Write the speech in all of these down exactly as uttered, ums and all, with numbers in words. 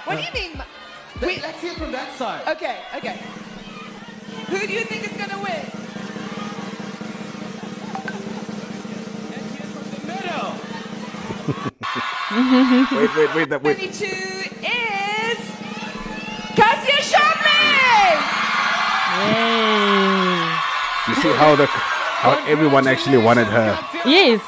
What do you mean? We, let's hear from that side. Okay, okay. Who do you think is going to win? Let's hear from the middle. wait, wait, wait. That wait. twenty-two is Cassia Shapley! Yay. You see how the how everyone actually wanted her. Yes.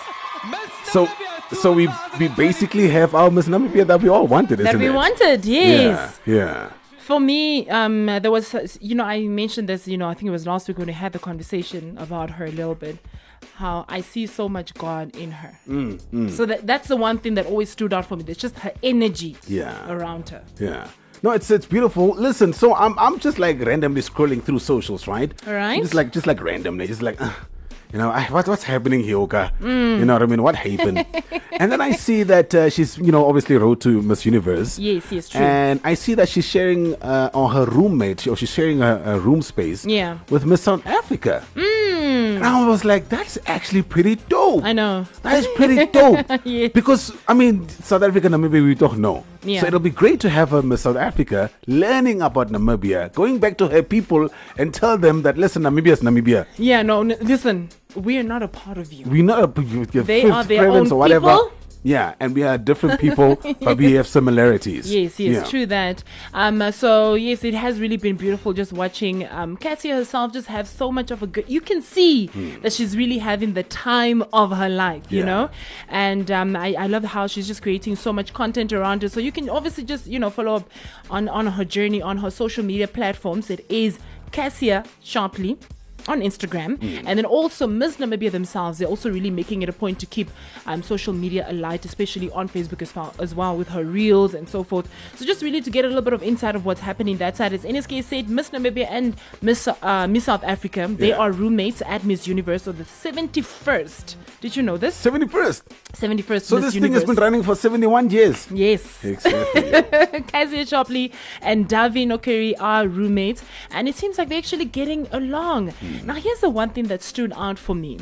So so we we basically have our Miss Namibia that we all wanted, isn't That it? we wanted, yes. Yeah, yeah. For me, um, there was, uh, you know, I mentioned this, you know, I think it was last week when we had the conversation about her a little bit, how I see so much God in her. Mm, mm. So that that's the one thing that always stood out for me. It's just her energy Yeah. around her. Yeah. No, it's it's beautiful. Listen, so I'm I'm just like randomly scrolling through socials, right? All right. Just like just like randomly, just like, uh, you know, I, what what's happening here, Oka? Mm. You know what I mean? What happened? And then I see that uh, she's, you know, obviously road to Miss Universe. Yes, yes, true. And I see that she's sharing, uh, or her roommate, or she's sharing a, a room space. Yeah. With Miss South Africa. Mm. And I was like, that's actually pretty dope. I know. That is pretty dope. Yes. Because, I mean, South Africa, Namibia, we don't know. Yeah. So it'll be great to have her Miss South Africa learning about Namibia, going back to her people and tell them that, listen, Namibia is Namibia. Yeah, no, n- listen, we are not a part of you. We're not a, your They fifth are their province own or whatever. people. Yeah, and we are different people, but we have similarities. Yes, yes, Yeah. true that. Um, uh, so yes, it has really been beautiful just watching um, Cassia herself just have so much of a good. You can see Hmm. that she's really having the time of her life, you Yeah. know. And um, I, I love how she's just creating so much content around her. So you can obviously just you know follow up on on her journey on her social media platforms. It is Cassia Sharpley on Instagram, Mm. and then also Miss Namibia themselves, they're also really making it a point to keep um, social media alight, especially on Facebook as well, as well with her reels and so forth. So just really to get a little bit of insight of what's happening that side. As N S K said, Miss Namibia and Miss uh, Miss South Africa, they Yeah. are roommates at Miss Universe, so the seventy-first. Did you know this? seventy-first. seventy-first So Miss this Universe. thing has been running for seventy-one years. Yes. Exactly. Cassia Shapley and Davi Nokeri are roommates, and it seems like they're actually getting along. Hmm. Now, here's the one thing that stood out for me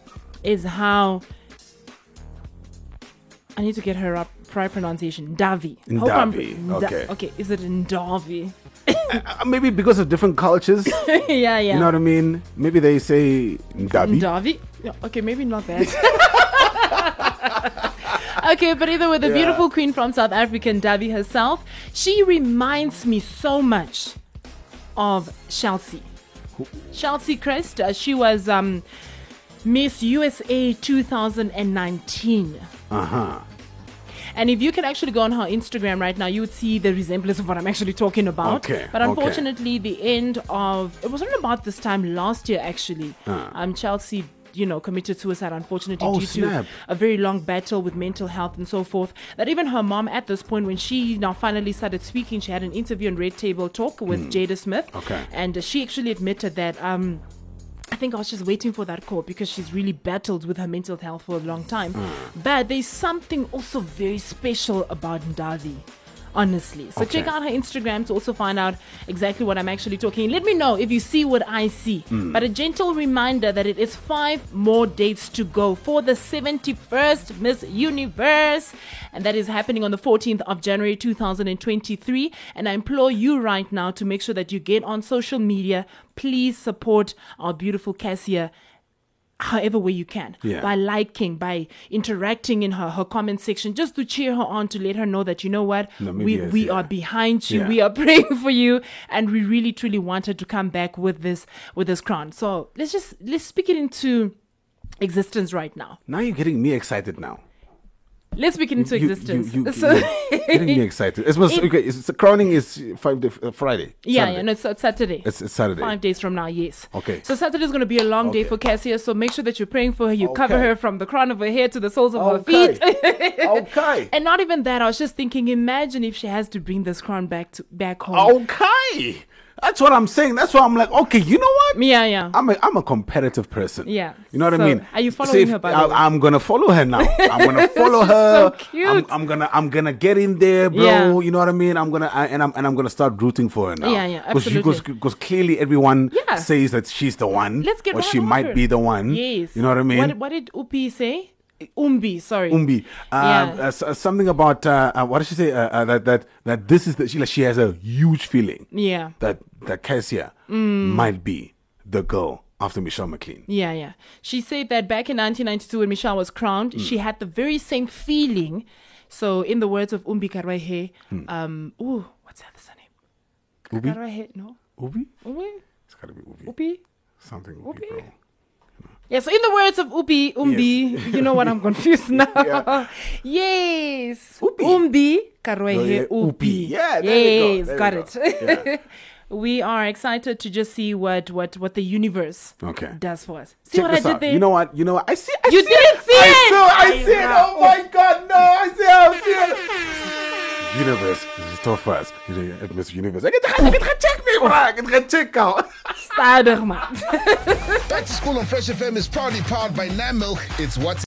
is how I need to get her up right pronunciation. Davi. Hope I'm- Ndavi, Da- okay. okay, is it Ndavi? Uh, maybe because of different cultures. yeah, yeah. You know what I mean? Maybe they say Ndabi. Ndavi? No, okay, maybe not that. Okay, but either way, the Yeah. beautiful queen from South Africa, Davi herself, she reminds me so much of Chelsea. Chelsea Crest, uh, she was um, Miss U S A two thousand nineteen. Uh-huh. And if you can actually go on her Instagram right now, you would see the resemblance of what I'm actually talking about. Okay, But okay. unfortunately, the end of it wasn't about this time last year. Actually, Uh. um, Chelsea, you know, committed suicide. Unfortunately, Oh, due snap. to a very long battle with mental health and so forth. That even her mom, at this point, when she now finally started speaking, she had an interview on Red Table Talk with Jada Smith. Hmm. Okay. And uh, she actually admitted that. Um, I think I was just waiting for that call because she's really battled with her mental health for a long time. But there's something also very special about Ndavi, honestly. So Okay. check out her Instagram to also find out exactly what I'm actually talking. Let me know if you see what I see. But a gentle reminder that it is five more dates to go for the seventy-first Miss Universe. And that is happening on the fourteenth of January two thousand twenty-three. And I implore you right now to make sure that you get on social media. Please support our beautiful Cassia however way you can, Yeah. by liking, by interacting in her her comment section, just to cheer her on, to let her know that, you know what, Namibia we is we here. are behind you, Yeah. we are praying for you, and we really truly want her to come back with this with this crown. So let's just let's speak it into existence right now. Now you're getting me excited now. Let's speak it into You- you- existence. You, so, you're getting me excited. It was It- okay. It's, the crowning is five day, uh, Friday. yeah, Saturday. yeah, no, it's, it's Saturday. It's, it's Saturday. Five days from now, yes. Okay. So Saturday is going to be a long day Okay. for Cassia. So make sure that you're praying for her. You cover Okay. her from the crown of her hair to the soles of her Okay. feet. Okay. And not even that. I was just thinking, imagine if she has to bring this crown back to back home. Okay. That's what I'm saying. That's why I'm like, okay, you know what? Yeah, yeah. I'm a, I'm a competitive person. Yeah. You know what So, I mean? are you See, following if- her, by the I, way? I'm gonna follow her now. I'm gonna follow She's her. so cute. I'm, I'm gonna I'm gonna get in there, bro. Yeah. You know what I mean? I'm gonna I, and I'm and I'm gonna start rooting for her now. Yeah, yeah, Because absolutely. because clearly everyone Yeah. says that she's the one. Let's get or right she on might her. be the one. Yes. You know what I mean? What, what did Upi say? Umbi, sorry. Umbi. Uh, Yeah. uh, s- uh, something about uh, uh, what did she say? Uh, uh, that that that this is the, she like she has a huge feeling Yeah. that that Cassia might be the girl after Michelle McLean. Yeah, yeah. She said that back in nineteen ninety-two when Michelle was crowned, she had the very same feeling. So, in the words of Umbi Karwahe, um, ooh, what's that name? Ubi? Karwahe, no? Ubi? Ubi? It's gotta be Ubi. Ubi? Something Ubi, Ubi? bro. Yeah, so in the words of Ubi, Umbi, Yes. you know what, I'm confused now. Yeah. Yes. Ubi. Umbi, Oh, Karwehe, yeah, Ubi. Ubi. Yeah, there you yes, go, there got you it. go. Yeah. We are excited to just see what, what, what the universe Okay. does for us. See Check what this I did out. there? You know what? You know what? I see. I You see didn't it. see I it! saw. I I see it. know. Oh my God! No! I see it. I see it. Universe is still first. You know, at Miss Universe. I get to check me, bro. I get to check out. Stadig, man. Back to School on Fresh F M is proudly powered by Nam Milk. It's what's